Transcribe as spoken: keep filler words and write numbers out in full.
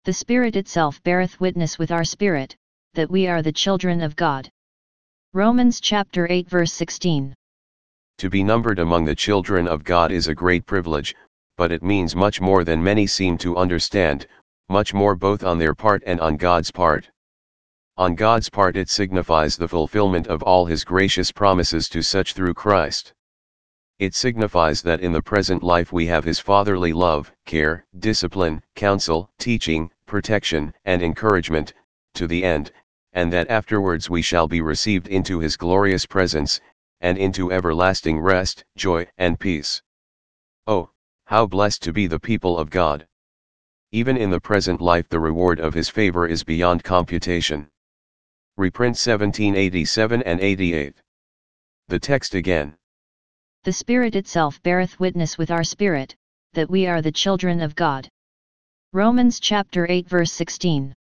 The Spirit itself beareth witness with our spirit, that we are the children of God. Romans chapter eight verse sixteen. To be numbered among the children of God is a great privilege, but it means much more than many seem to understand, much more both on their part and on God's part. On God's part it signifies the fulfillment of all His gracious promises to such through Christ. It signifies that in the present life we have His fatherly love, care, discipline, counsel, teaching, protection, and encouragement, to the end, and that afterwards we shall be received into His glorious presence, and into everlasting rest, joy, and peace. Oh, how blessed to be the people of God! Even in the present life the reward of His favor is beyond computation. Reprint seventeen eighty-seven and eighty-eight. The text again. The Spirit itself beareth witness with our spirit, that we are the children of God. Romans chapter eight verse sixteen.